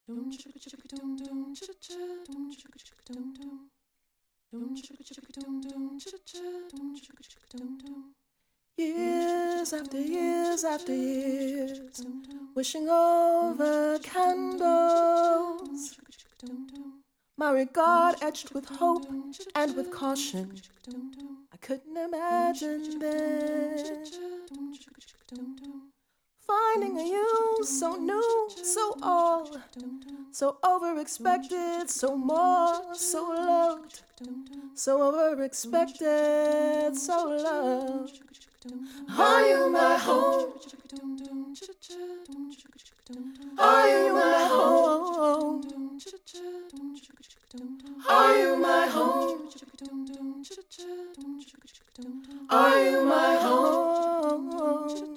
Years after years after years, wishing over candles, my regard etched with hope and with caution. I couldn't imagine then finding a you so new, so old, so overexpected, so more, so loved, so overexpected, so loved. Are you my home? Are you my home? Are you my home? Are you my home?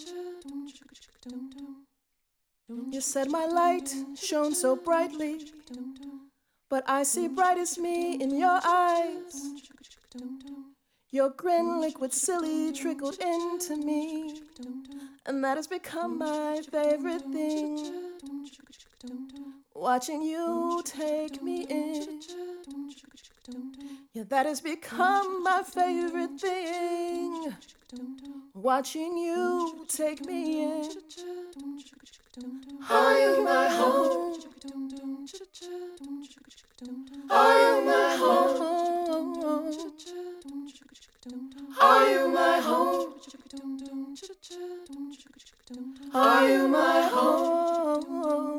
You said my light shone so brightly, but I see brightest me in your eyes. Your grin, liquid silly, trickled into me, and that has become my favorite thing. Watching you take me in, yeah, that has become my favorite thing. Watching you take me in. Are you my home? Are you my home? Are you my home? Are you my home?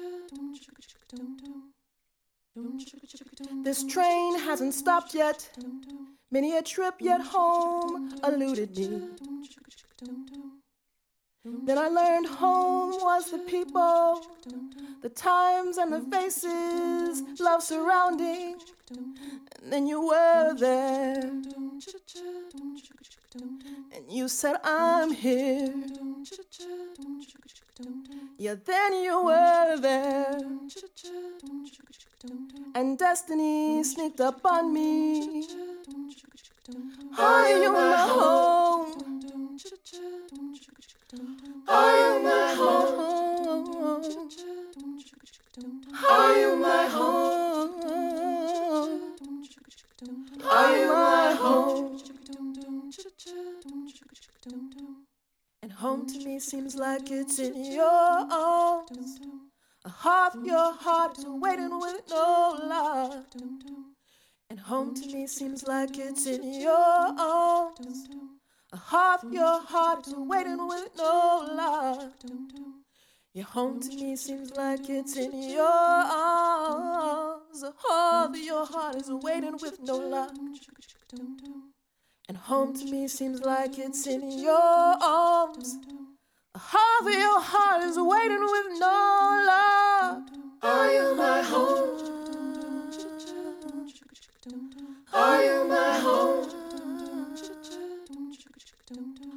This train hasn't stopped yet. Many a trip yet home eluded me. Then I learned home was the people, the times and the faces, love surrounding. And then you were there, and you said, I'm here. Yeah, then you were there, and destiny sneaked up on me. Are you my home? Are you my home? Are you my home? Are you my home? And home to me seems like it's in your arms. Half your heart is waiting with no love. And home to me seems like it's in your arms. Half your heart is waiting with no love. Your home to me seems like it's in your arms. Half your heart is waiting with no love. And home to me seems like it's in your arms. Half your heart is waiting with no love. Are you my home? Are you my home?